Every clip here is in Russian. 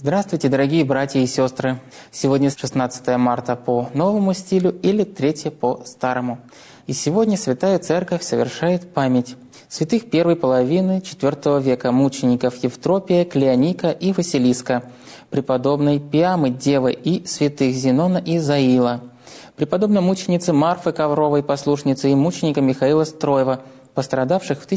Здравствуйте, дорогие братья и сестры! Сегодня 16 марта по новому стилю или 3 по старому. И сегодня Святая Церковь совершает память святых первой половины IV века мучеников Евтропия, Клеоника и Василиска, преподобной Пиамы Девы и святых Зенона и Заила, преподобной мученицы Марфы Ковровой, послушницы, и мученика Михаила Строева, пострадавших в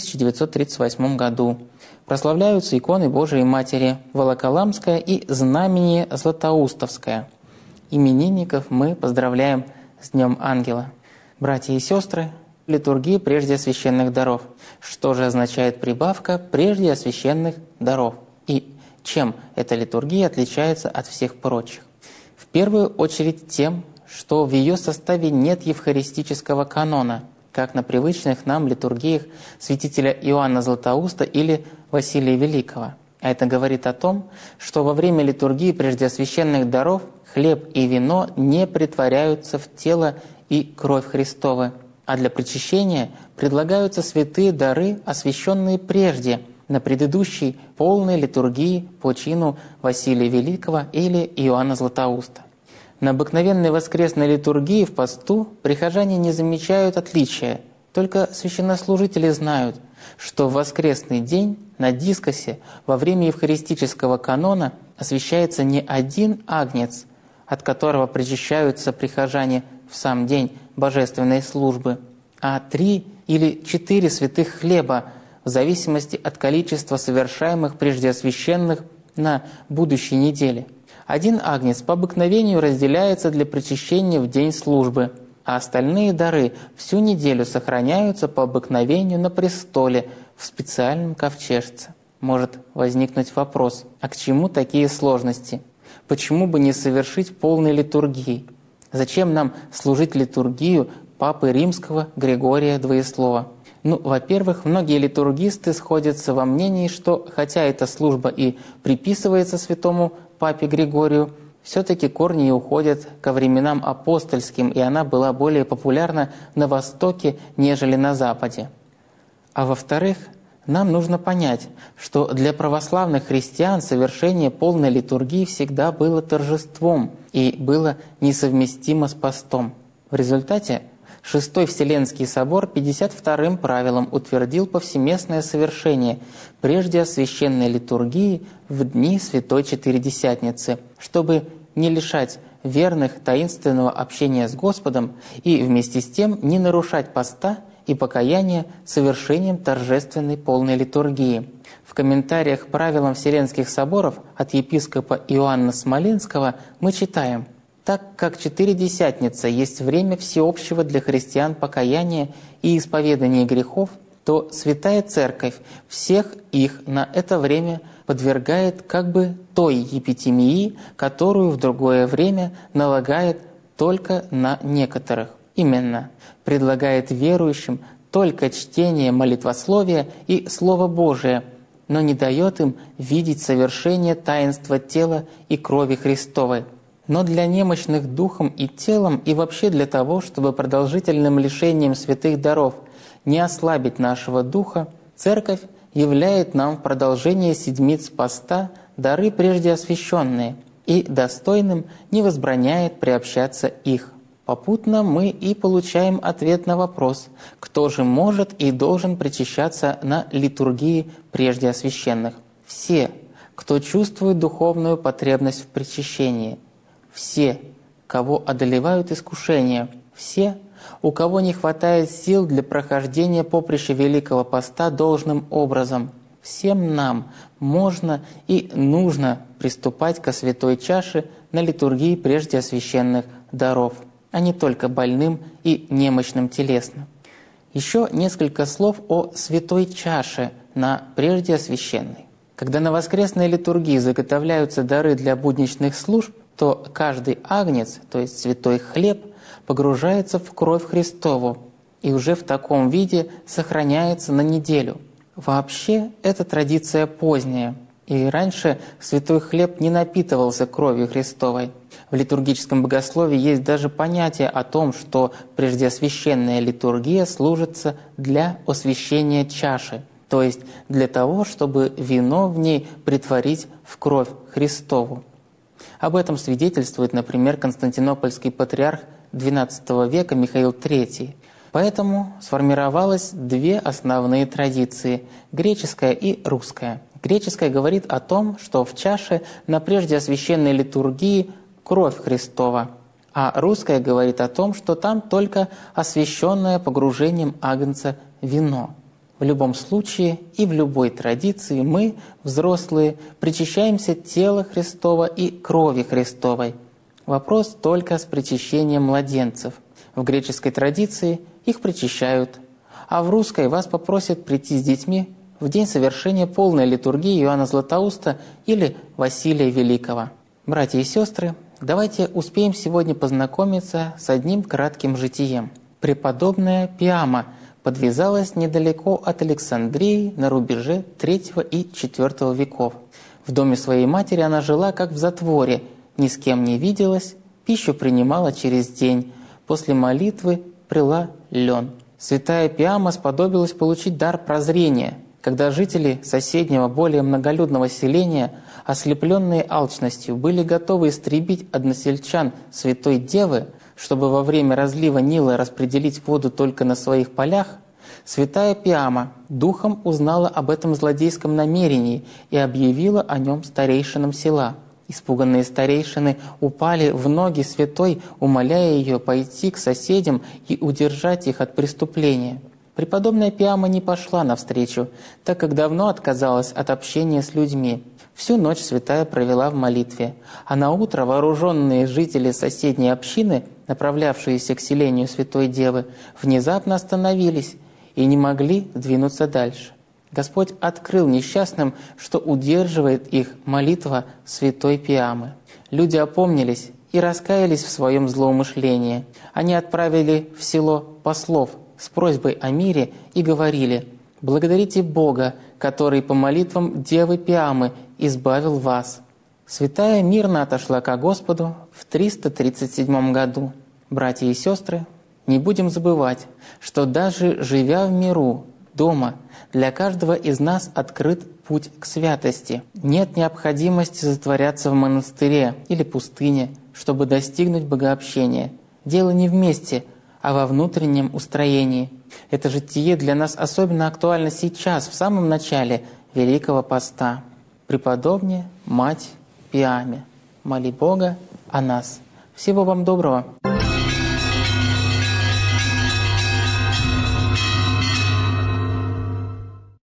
1938 году. Прославляются иконы Божией Матери Волоколамская и Знамение Златоустовское. Именинников мы поздравляем с Днем Ангела. Братья и сестры, литургия прежде священных даров. Что же означает прибавка «прежде священных даров»? И чем эта литургия отличается от всех прочих? В первую очередь тем, что в ее составе нет евхаристического канона, как на привычных нам литургиях святителя Иоанна Златоуста или Василия Великого. А это говорит о том, что во время литургии прежде священных даров хлеб и вино не претворяются в тело и кровь Христовы, а для причащения предлагаются святые дары, освященные прежде, на предыдущей полной литургии по чину Василия Великого или Иоанна Златоуста. На обыкновенной воскресной литургии в посту прихожане не замечают отличия, только священнослужители знают, что в воскресный день на дискосе во время евхаристического канона освящается не один агнец, от которого причащаются прихожане в сам день божественной службы, а 3 или 4 святых хлеба, в зависимости от количества совершаемых преждеосвященных на будущей неделе. Один агнец по обыкновению разделяется для причащения в день службы, а остальные дары всю неделю сохраняются по обыкновению на престоле в специальном ковчежце. Может возникнуть вопрос, а к чему такие сложности? Почему бы не совершить полной литургии? Зачем нам служить литургию Папы Римского Григория Двоеслова? Во-первых, многие литургисты сходятся во мнении, что хотя эта служба и приписывается святому Папе Григорию, все-таки корни ее уходят ко временам апостольским, и она была более популярна на Востоке, нежели на Западе. А во-вторых, нам нужно понять, что для православных христиан совершение полной литургии всегда было торжеством и было несовместимо с постом. В результате Шестой Вселенский собор 52-м правилом утвердил повсеместное совершение прежде священной литургии в дни Святой Четыредесятницы, чтобы не лишать верных таинственного общения с Господом и вместе с тем не нарушать поста и покаяния совершением торжественной полной литургии. В комментариях к правилам Вселенских соборов от епископа Иоанна Смоленского мы читаем: «Так как Четыредесятница есть время всеобщего для христиан покаяния и исповедания грехов, то Святая Церковь всех их на это время подвергает как бы той епитемии, которую в другое время налагает только на некоторых. Именно, предлагает верующим только чтение молитвословия и Слова Божия, но не дает им видеть совершение таинства тела и крови Христовой. Но для немощных духом и телом и вообще для того, чтобы продолжительным лишением святых даров не ослабить нашего духа, Церковь являет нам в продолжение седмиц поста дары прежде освященные и достойным не возбраняет приобщаться их. Попутно мы и получаем ответ на вопрос, кто же может и должен причащаться на литургии прежде освященных. Все, кто чувствует духовную потребность в причащении, все, кого одолевают искушения, все, у кого не хватает сил для прохождения поприща Великого Поста должным образом. Всем нам можно и нужно приступать ко святой чаше на литургии прежде освященных даров, а не только больным и немощным телесно. Еще несколько слов о святой чаше на прежде освященной. Когда на воскресной литургии заготовляются дары для будничных служб, то каждый агнец, то есть святой хлеб, погружается в кровь Христову и уже в таком виде сохраняется на неделю. Вообще, это традиция поздняя, и раньше святой хлеб не напитывался кровью Христовой. В литургическом богословии есть даже понятие о том, что преждеосвященная литургия служится для освящения чаши. то есть для того, чтобы вино в ней претворить в кровь Христову. Об этом свидетельствует, например, константинопольский патриарх XII века Михаил III. Поэтому сформировалось две основные традиции – греческая и русская. Греческая говорит о том, что в чаше на прежде освященной литургии кровь Христова, а русская говорит о том, что там только освященное погружением агнца вино. В любом случае и в любой традиции мы, взрослые, причащаемся тела Христова и крови Христовой. Вопрос только с причащением младенцев. В греческой традиции их причащают, а в русской вас попросят прийти с детьми в день совершения полной литургии Иоанна Златоуста или Василия Великого. Братья и сестры, давайте успеем сегодня познакомиться с одним кратким житием. Преподобная Пиама подвязалась недалеко от Александрии на рубеже III и IV веков. В доме своей матери она жила как в затворе, ни с кем не виделась, пищу принимала через день, после молитвы прила лен. Святая Пиама сподобилась получить дар прозрения, когда жители соседнего, более многолюдного селения, ослепленные алчностью, были готовы истребить односельчан Святой Девы, чтобы во время разлива Нила распределить воду только на своих полях, святая Пиама духом узнала об этом злодейском намерении и объявила о нем старейшинам села. Испуганные старейшины упали в ноги святой, умоляя ее пойти к соседям и удержать их от преступления. Преподобная Пиама не пошла навстречу, так как давно отказалась от общения с людьми. Всю ночь святая провела в молитве, а наутро вооруженные жители соседней общины, направлявшиеся к селению Святой Девы, внезапно остановились и не могли двинуться дальше. Господь открыл несчастным, что удерживает их молитва святой Пиамы. Люди опомнились и раскаялись в своем злоумышлении. Они отправили в село послов с просьбой о мире и говорили: «Благодарите Бога, который по молитвам Девы Пиамы избавил вас». Святая мирно отошла ко Господу в 337 году. Братья и сестры, не будем забывать, что даже живя в миру, дома, для каждого из нас открыт путь к святости. Нет необходимости затворяться в монастыре или пустыне, чтобы достигнуть богообщения. Дело не в месте, а во внутреннем устроении. Это житие для нас особенно актуально сейчас, в самом начале Великого Поста. Преподобнее Мать Пиаме, моли Бога о нас. Всего вам доброго!